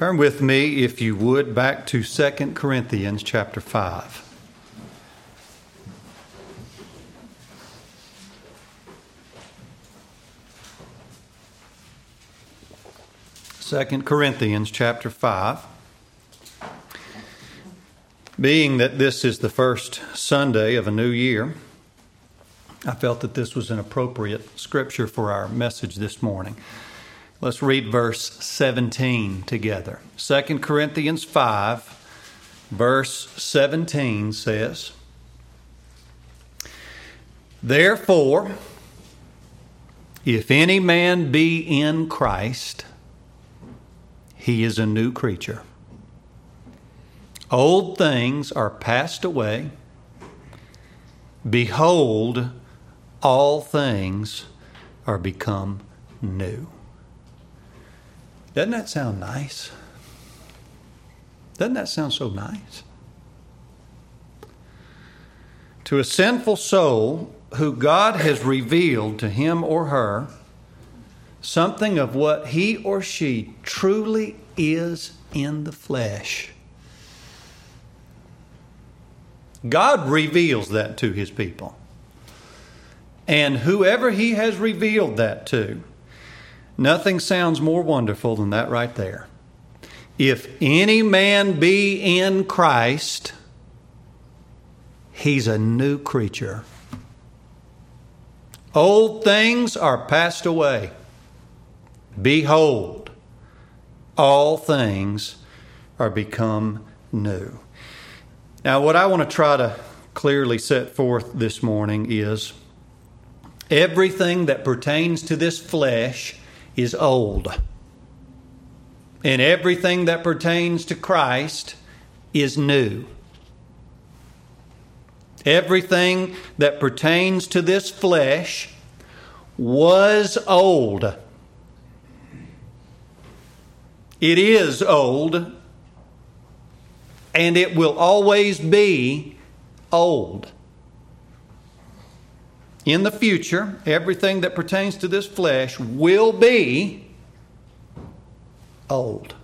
Turn with me, if you would, back to 2 Corinthians chapter 5. Second Corinthians chapter 5. Being that this is the first Sunday of a new year, I felt that this was an appropriate scripture for our message this morning. Let's read verse 17 together. 2 Corinthians 5, verse 17 says, "Therefore, if any man be in Christ, he is a new creature. Old things are passed away. Behold, all things are become new." Doesn't that sound nice? Doesn't that sound so nice? To a sinful soul who God has revealed to him or her something of what he or she truly is in the flesh. God reveals that to his people. And whoever he has revealed that to, nothing sounds more wonderful than that right there. If any man be in Christ, he's a new creature. Old things are passed away. Behold, all things are become new. Now, what I want to try to clearly set forth this morning is everything that pertains to this flesh is old. And everything that pertains to Christ is new. Everything that pertains to this flesh was old. It is old, and it will always be old. In the future, everything that pertains to this flesh will be old.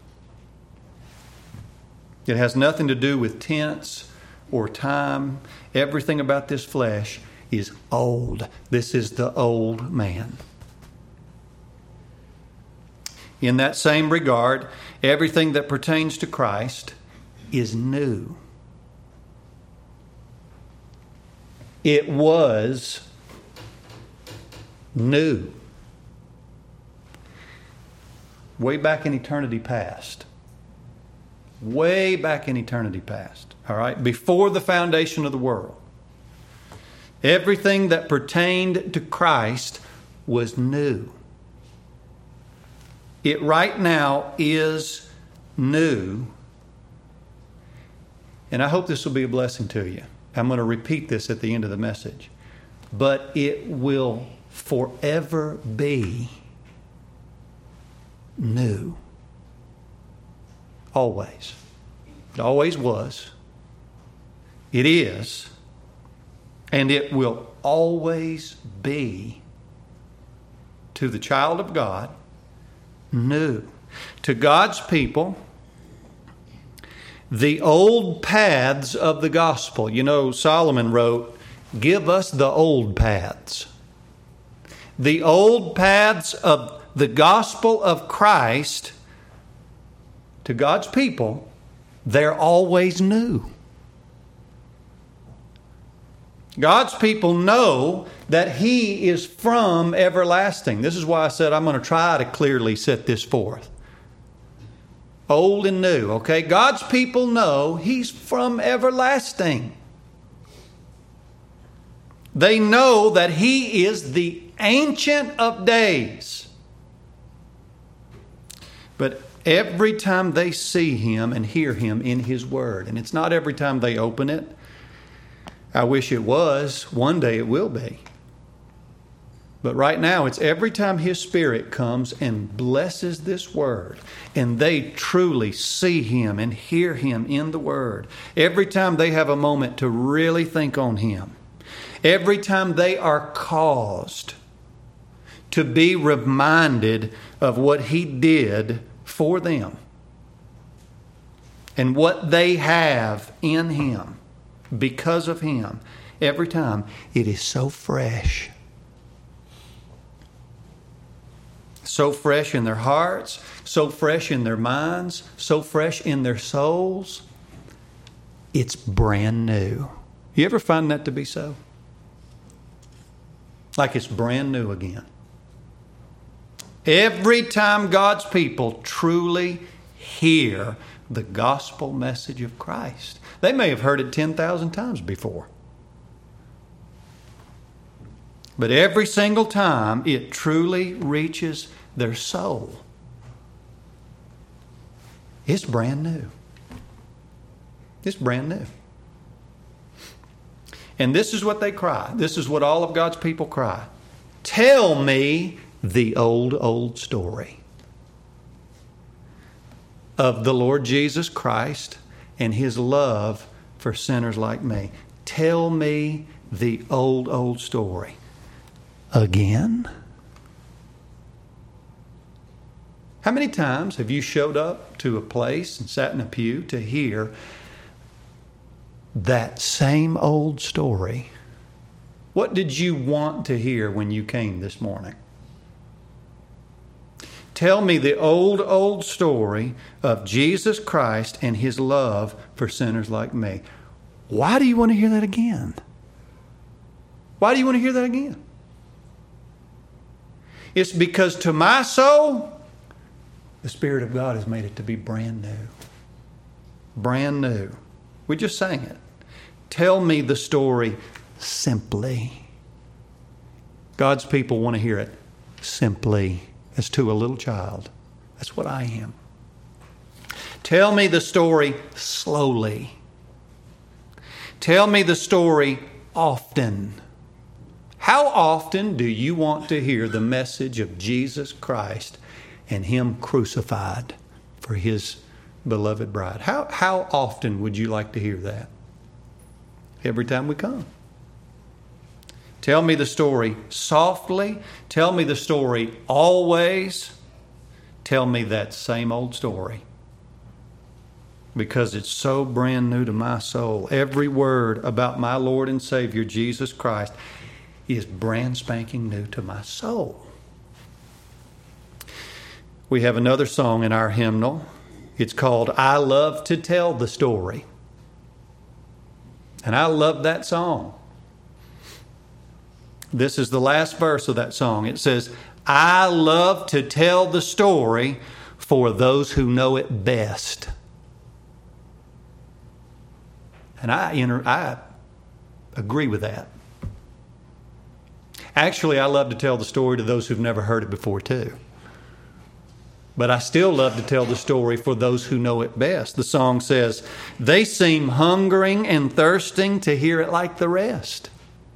It has nothing to do with tense or time. Everything about this flesh is old. This is the old man. In that same regard, everything that pertains to Christ is new. It was new. Way back in eternity past. Way back in eternity past. All right? Before the foundation of the world. Everything that pertained to Christ was new. It right now is new. And I hope this will be a blessing to you. I'm going to repeat this at the end of the message. But it will forever be new. Always. It always was. It is. And it will always be, to the child of God, new. To God's people, the old paths of the gospel. You know, Solomon wrote, "Give us the old paths." The old paths of the gospel of Christ, to God's people, they're always new. God's people know that He is from everlasting. This is why I said I'm going to try to clearly set this forth. Old and new, okay? God's people know He's from everlasting. They know that He is the Ancient of Days. But every time they see Him and hear Him in His Word, and it's not every time they open it. I wish it was. One day it will be. But right now, it's every time His Spirit comes and blesses this Word, and they truly see Him and hear Him in the Word. Every time they have a moment to really think on Him. Every time they are caused to be reminded of what He did for them. and what they have in Him because of Him, every time, it is so fresh. So fresh in their hearts, so fresh in their minds, so fresh in their souls. It's brand new. You ever find that to be so? Like it's brand new again. Every time God's people truly hear the gospel message of Christ. They may have heard it 10,000 times before. But every single time it truly reaches their soul, it's brand new. It's brand new. And this is what they cry. This is what all of God's people cry. Tell me the old story of the Lord Jesus Christ and His love for sinners like me. Tell me the old story. Again? How many times have you showed up to a place and sat in a pew to hear that same old story? What did you want to hear when you came this morning? Tell me the old story of Jesus Christ and His love for sinners like me. Why do you want to hear that again? Why do you want to hear that again? It's because to my soul, the Spirit of God has made it to be brand new. Brand new. We just sang it. Tell me the story simply. God's people want to hear it simply, as to a little child. That's what I am. Tell me the story slowly. Tell me the story often. How often do you want to hear the message of Jesus Christ and Him crucified for His beloved bride? How often would you like to hear that? Every time we come. Tell me the story softly. Tell me the story always. Tell me that same old story. Because it's so brand new to my soul. Every word about my Lord and Savior, Jesus Christ, is brand spanking new to my soul. We have another song in our hymnal. It's called I Love to Tell the Story. And I love that song. This is the last verse of that song. It says, I love to tell the story for those who know it best. And I agree with that. Actually, I love to tell the story to those who've never heard it before too. But I still love to tell the story for those who know it best. The song says, they seem hungering and thirsting to hear it like the rest.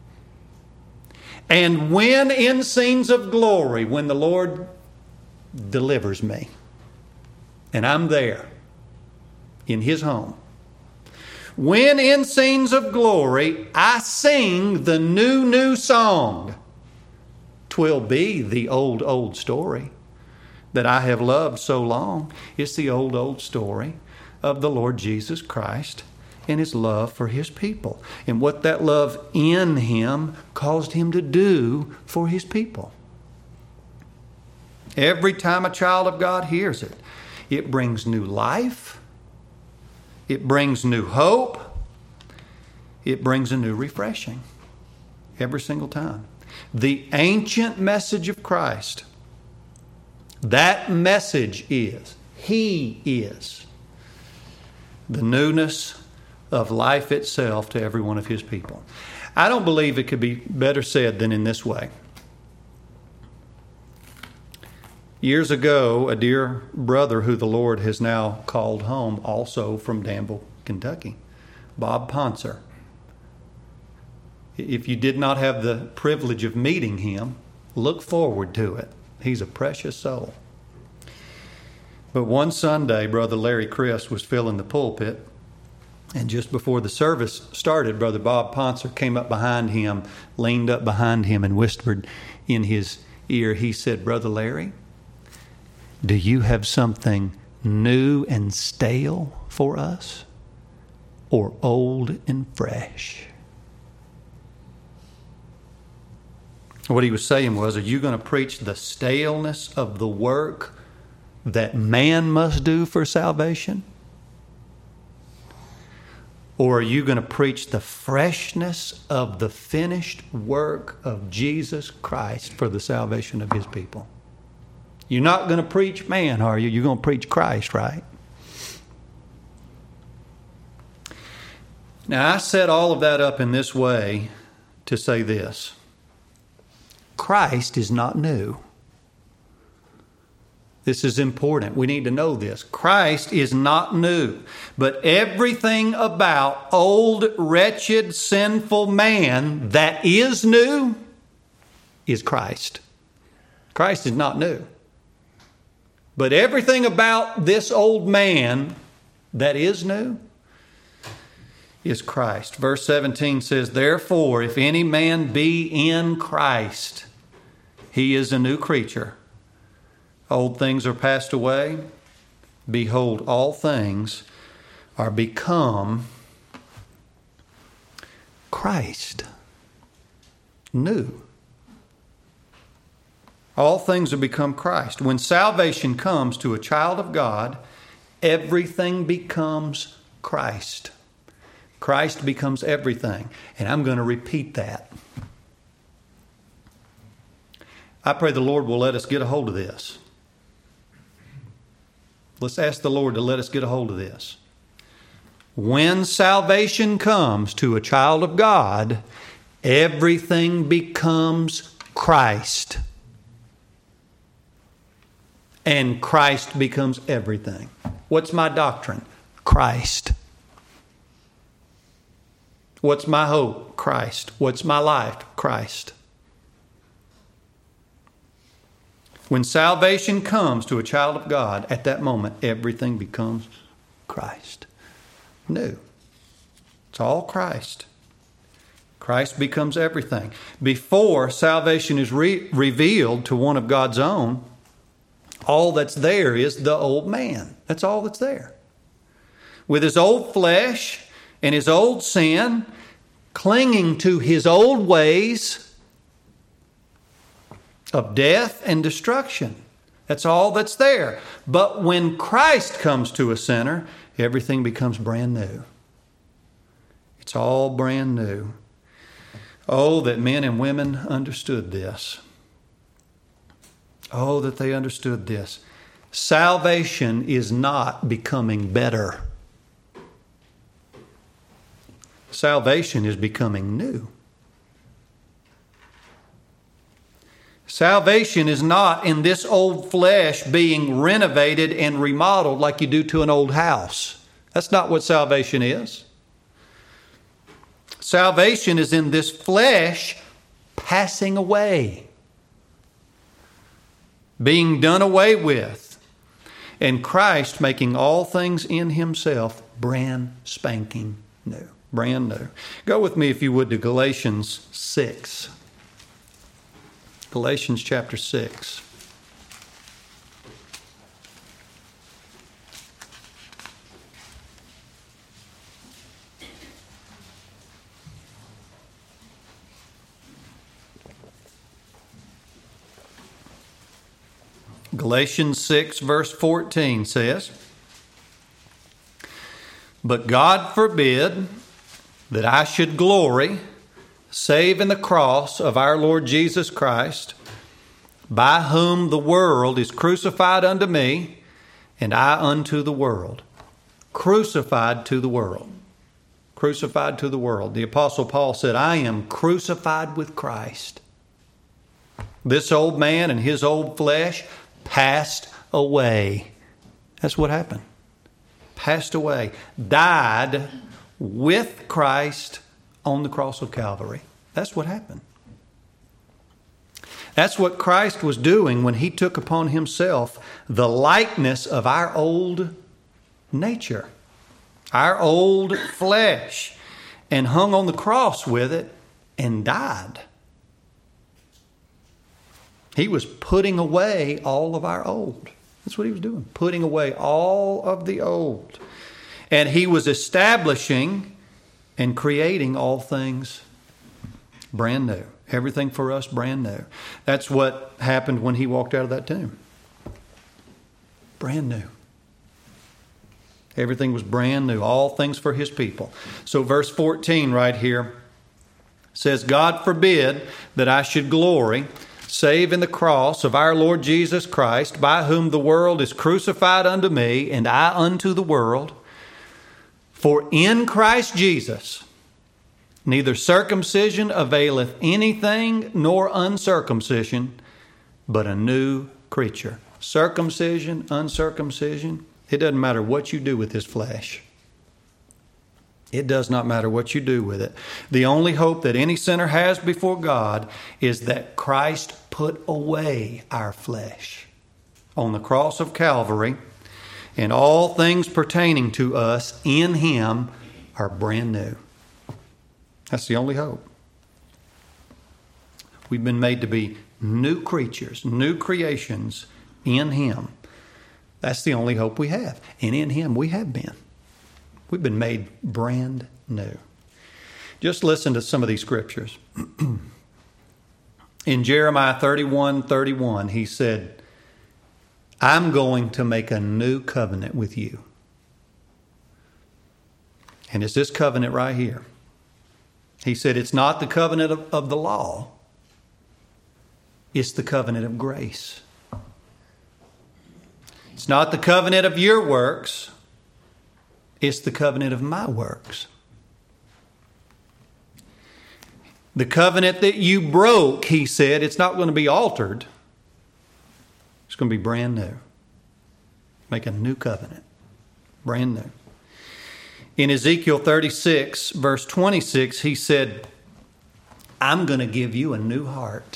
And when in scenes of glory, when the Lord delivers me, and I'm there in His home, when in scenes of glory I sing the new song, 'twill be the old story that I have loved so long. It's the old story of the Lord Jesus Christ and His love for His people, and what that love in Him caused Him to do for His people. Every time a child of God hears it, it brings new life, it brings new hope, it brings a new refreshing. Every single time. The ancient message of Christ, that message is, He is the newness of life itself to every one of His people. I don't believe it could be better said than in this way. Years ago, a dear brother who the Lord has now called home, also from Danville, Kentucky, Bob Ponser. If you did not have the privilege of meeting him, look forward to it. He's a precious soul. But one Sunday, Brother Larry Chris was filling the pulpit, and just before the service started, Brother Bob Ponser came up behind him, leaned up behind him, and whispered in his ear. He said, Brother Larry, do you have something new and stale for for us or old and fresh? What he was saying was, are you going to preach the staleness of the work that man must do for salvation? Or are you going to preach the freshness of the finished work of Jesus Christ for the salvation of his people? You're not going to preach man, are you? You're going to preach Christ, right? Now, I set all of that up in this way to say this. Christ is not new. This is important. We need to know this. Christ is not new. But everything about old, wretched, sinful man that is new is Christ. Christ is not new. But everything about this old man that is new is Christ. Verse 17 says, therefore, if any man be in Christ, he is a new creature. Old things are passed away. Behold, all things are become Christ. New. All things are become Christ. When salvation comes to a child of God, everything becomes Christ. Christ becomes everything. And I'm going to repeat that. I pray the Lord will let us get a hold of this. Let's ask the Lord to let us get a hold of this. When salvation comes to a child of God, everything becomes Christ. And Christ becomes everything. What's my doctrine? Christ. What's my hope? Christ. What's my life? Christ. When salvation comes to a child of God, at that moment, everything becomes Christ. New. It's all Christ. Christ becomes everything. Before salvation is revealed to one of God's own, all that's there is the old man. That's all that's there. With his old flesh and his old sin, clinging to his old ways of death and destruction. That's all that's there. But when Christ comes to a sinner, everything becomes brand new. It's all brand new. Oh, that men and women understood this. Oh, that they understood this. Salvation is not becoming better. Salvation is becoming new. Salvation is not in this old flesh being renovated and remodeled like you do to an old house. That's not what salvation is. Salvation is in this flesh passing away, being done away with, and Christ making all things in himself brand spanking new. Brand new. Go with me, if you would, to Galatians 6. Galatians chapter 6. Galatians 6 verse 14 says, but God forbid that I should glory save in the cross of our Lord Jesus Christ, by whom the world is crucified unto me, and I unto the world. Crucified to the world. Crucified to the world. The Apostle Paul said, I am crucified with Christ. This old man and his old flesh passed away. That's what happened. Passed away. Died with Christ on the cross of Calvary. That's what happened. That's what Christ was doing when he took upon himself the likeness of our old nature, our old flesh, and hung on the cross with it and died. He was putting away all of our old. That's what he was doing, putting away all of the old. And he was establishing and creating all things brand new. Everything for us brand new. That's what happened when he walked out of that tomb. Brand new. Everything was brand new. All things for his people. So verse 14 right here says, God forbid that I should glory save in the cross of our Lord Jesus Christ, by whom the world is crucified unto me, and I unto the world. For in Christ Jesus neither circumcision availeth anything, nor uncircumcision, but a new creature. Circumcision, uncircumcision, it doesn't matter what you do with this flesh. It does not matter what you do with it. The only hope that any sinner has before God is that Christ put away our flesh on the cross of Calvary, and all things pertaining to us in Him are brand new. That's the only hope. We've been made to be new creatures, new creations in Him. That's the only hope we have. And in Him we have been. We've been made brand new. Just listen to some of these scriptures. In Jeremiah 31:31, he said, I'm going to make a new covenant with you. And it's this covenant right here. He said it's not the covenant of the law. It's the covenant of grace. It's not the covenant of your works. It's the covenant of my works. The covenant that you broke, he said, it's not going to be altered. It's going to be brand new. Make a new covenant. Brand new. In Ezekiel 36, verse 26, he said, I'm going to give you a new heart.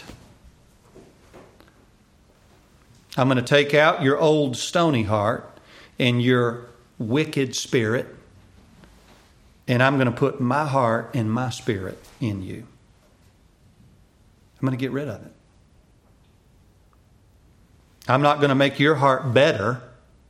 I'm going to take out your old stony heart and your wicked spirit, and I'm going to put my heart and my spirit in you. I'm going to get rid of it. I'm not going to make your heart better.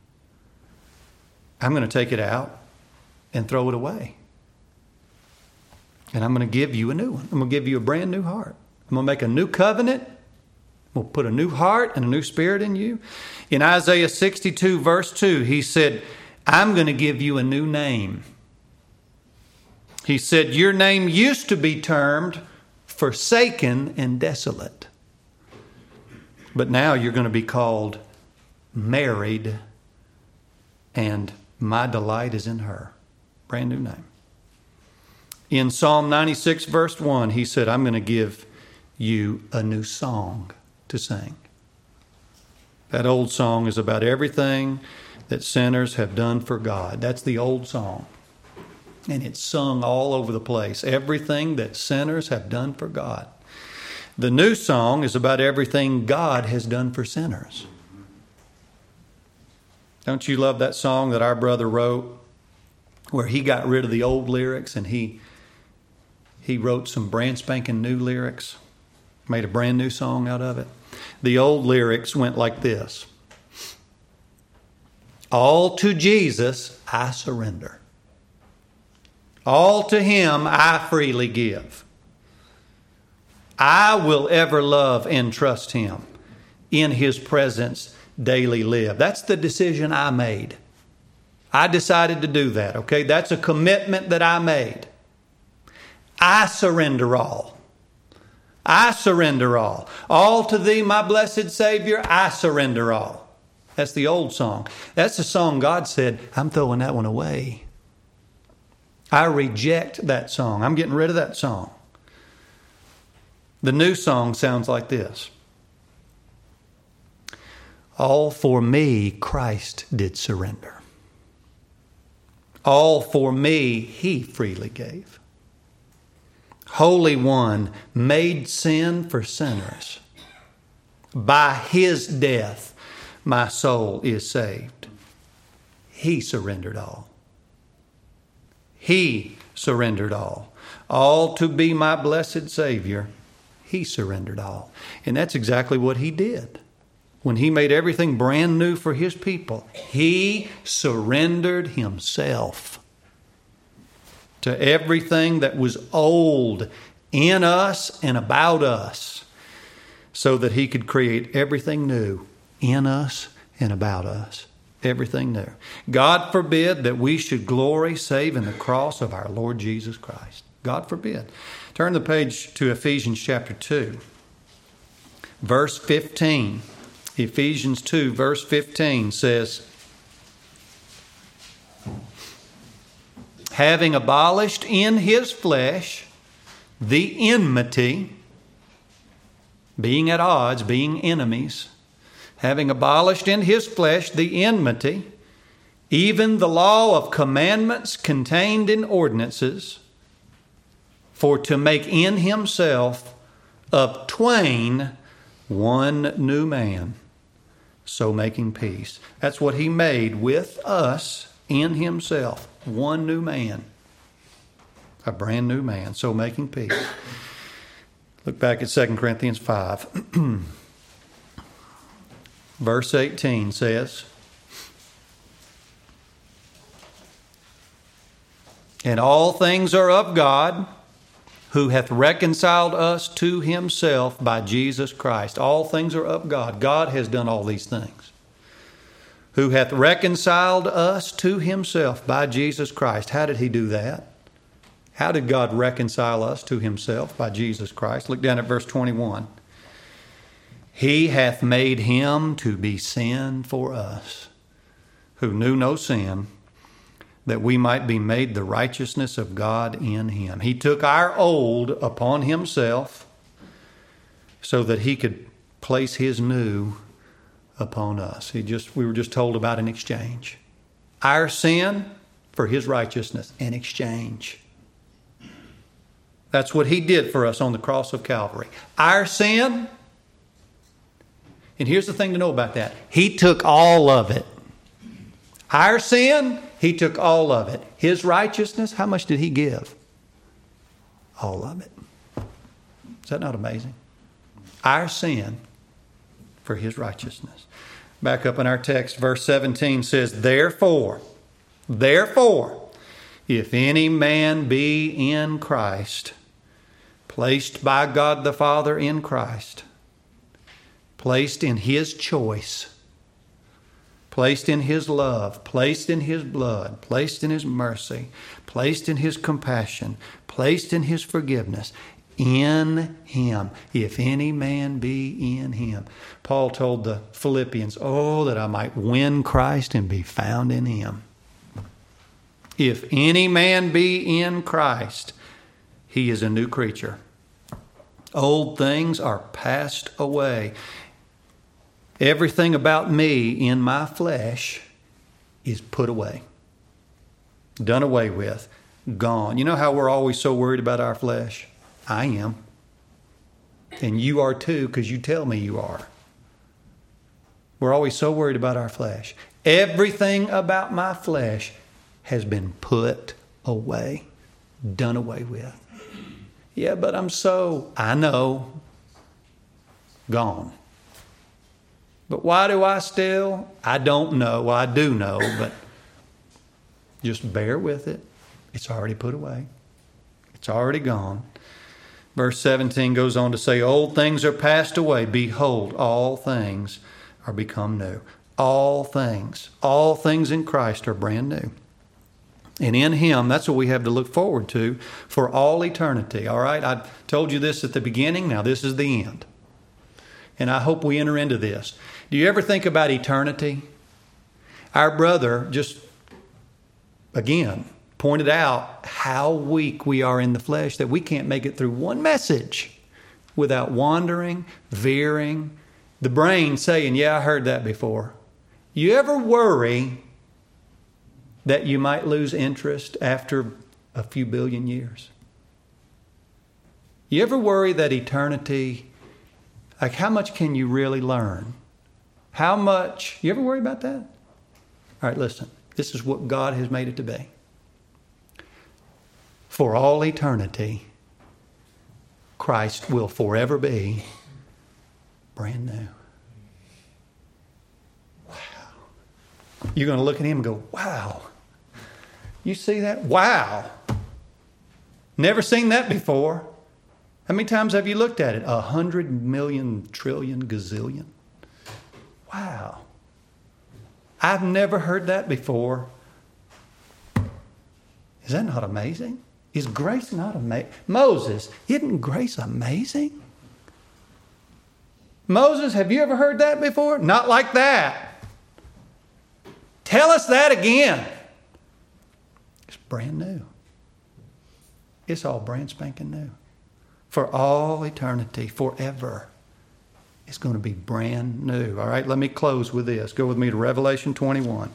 I'm going to take it out and throw it away. And I'm going to give you a new one. I'm going to give you a brand new heart. I'm going to make a new covenant. I'm going to put a new heart and a new spirit in you. In Isaiah 62, verse 2, he said, I'm going to give you a new name. He said, your name used to be termed forsaken and desolate. But now you're going to be called married, and my delight is in her. Brand new name. In Psalm 96, verse 1, he said, I'm going to give you a new song to sing. That old song is about everything that sinners have done for God. That's the old song. And it's sung all over the place. Everything that sinners have done for God. The new song is about everything God has done for sinners. Don't you love that song that our brother wrote, where he got rid of the old lyrics and he wrote some brand spanking new lyrics, made a brand new song out of it? The old lyrics went like this. All to Jesus I surrender. All to Him I freely give. I will ever love and trust Him. In His presence daily live. That's the decision I made. I decided to do that, okay? That's a commitment that I made. I surrender all. I surrender all. All to Thee, my blessed Savior, I surrender all. That's the old song. That's the song God said, I'm throwing that one away. I reject that song. I'm getting rid of that song. The new song sounds like this. All for me Christ did surrender. All for me He freely gave. Holy One made sin for sinners. By His death my soul is saved. He surrendered all. He surrendered all. All to be my blessed Savior. He surrendered all. And that's exactly what He did when He made everything brand new for His people, He surrendered Himself to everything that was old in us and about us, so that He could create everything new in us and about us. Everything new. God forbid that we should glory save in the cross of our Lord Jesus Christ. God forbid. Turn the page to Ephesians chapter 2, verse 15. Ephesians 2, verse 15 says, having abolished in His flesh the enmity, being at odds, being enemies, having abolished in His flesh the enmity, even the law of commandments contained in ordinances, for to make in Himself of twain one new man, so making peace. That's what He made with us in Himself. One new man. A brand new man, so making peace. Look back at 2 Corinthians 5. Verse 18 says, and all things are of God, who hath reconciled us to Himself by Jesus Christ. All things are of God. God has done all these things. Who hath reconciled us to Himself by Jesus Christ. How did He do that? How did God reconcile us to Himself? By Jesus Christ. Look down at verse 21. He hath made Him to be sin for us, who knew no sin, that we might be made the righteousness of God in Him. He took our old upon Himself so that He could place His new upon us. We were just told about an exchange. Our sin for His righteousness, an exchange. That's what He did for us on the cross of Calvary. Our sin. And here's the thing to know about that. He took all of it. Our sin, He took all of it. His righteousness, how much did He give? All of it. Is that not amazing? Our sin for His righteousness. Back up in our text, verse 17 says, Therefore, if any man be in Christ, placed by God the Father in Christ, placed in His choice, placed in His love, placed in His blood, placed in His mercy, placed in His compassion, placed in His forgiveness, in Him, if any man be in Him. Paul told the Philippians, oh, that I might win Christ and be found in Him. If any man be in Christ, he is a new creature. Old things are passed away. Everything about me in my flesh is put away, done away with, gone. You know how we're always so worried about our flesh? I am. And you are too, because you tell me you are. We're always so worried about our flesh. Everything about my flesh has been put away, done away with. Yeah, but I know, gone. But why do I still? I don't know. Well, I do know, but just bear with it. It's already put away. It's already gone. Verse 17 goes on to say, old things are passed away. Behold, all things are become new. All things in Christ are brand new. And in Him, that's what we have to look forward to for all eternity. All right, I told you this at the beginning. Now this is the end. And I hope we enter into this. Do you ever think about eternity? Our brother just, again, pointed out how weak we are in the flesh, that we can't make it through one message without wandering, veering, the brain saying, yeah, I heard that before. You ever worry that you might lose interest after a few billion years? You ever worry that eternity, like how much can you really learn? How much, you ever worry about that? All right, listen, this is what God has made it to be. For all eternity, Christ will forever be brand new. You're going to look at him and go, wow. You see that? Wow. Never seen that before. How many times have you looked at it? 100 million, trillion, gazillion. Wow. I've never heard that before. Is that not amazing? Is grace not amazing? Moses, isn't grace amazing? Moses, have you ever heard that before? Not like that. Tell us that again. It's brand new. It's all brand spanking new. For all eternity, forever. It's going to be brand new. All right, let me close with this. Go with me to Revelation 21.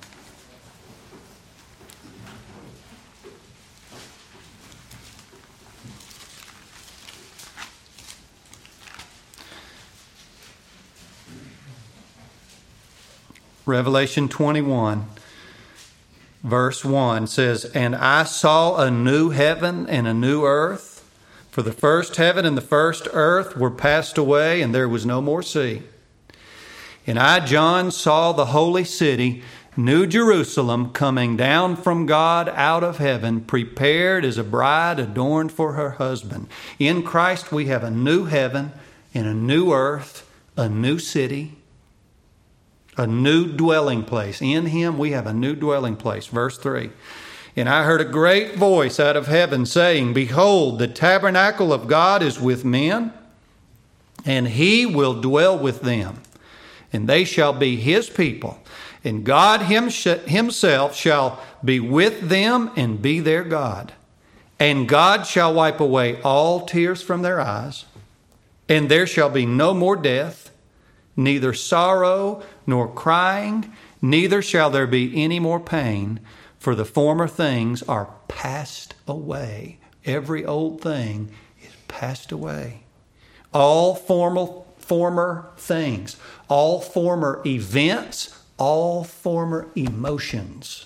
Revelation 21, verse 1 says, "And I saw a new heaven and a new earth. For the first heaven and the first earth were passed away, and there was no more sea. And I, John, saw the holy city, New Jerusalem, coming down from God out of heaven, prepared as a bride adorned for her husband." In Christ we have a new heaven and a new earth, a new city, a new dwelling place. In Him we have a new dwelling place. Verse 3. "And I heard a great voice out of heaven saying, Behold, the tabernacle of God is with men, and He will dwell with them. And they shall be His people. And God Himself shall be with them and be their God. And God shall wipe away all tears from their eyes. And there shall be no more death, neither sorrow nor crying, neither shall there be any more pain. For the former things are passed away." Every old thing is passed away. All former things, all former events, all former emotions.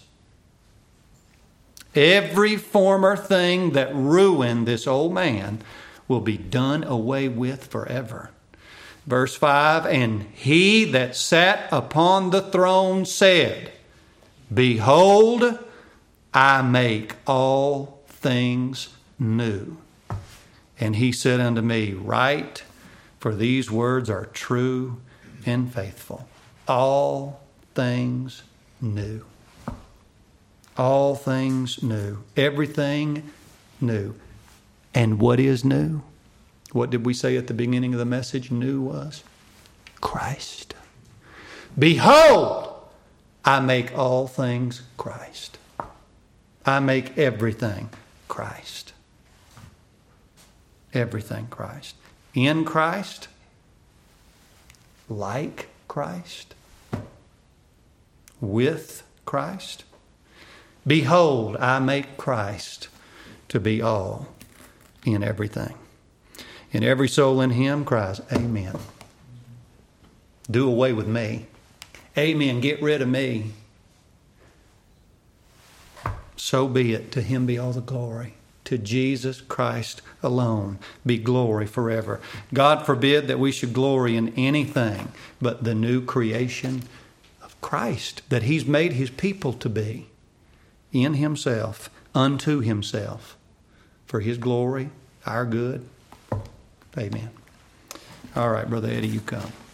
Every former thing that ruined this old man will be done away with forever. Verse 5, "And He that sat upon the throne said, Behold, I make all things new. And He said unto me, Write, for these words are true and faithful." All things new. All things new. Everything new. And what is new? What did we say at the beginning of the message new was? Christ. Behold, I make all things Christ. I make everything Christ. Everything Christ. In Christ, like Christ, with Christ. Behold, I make Christ to be all in everything. And every soul in Him cries, Amen. Do away with me. Amen. Get rid of me. So be it. To Him be all the glory. To Jesus Christ alone be glory forever. God forbid that we should glory in anything but the new creation of Christ that He's made His people to be in Himself, unto Himself, for His glory, our good. Amen. All right, Brother Eddie, you come.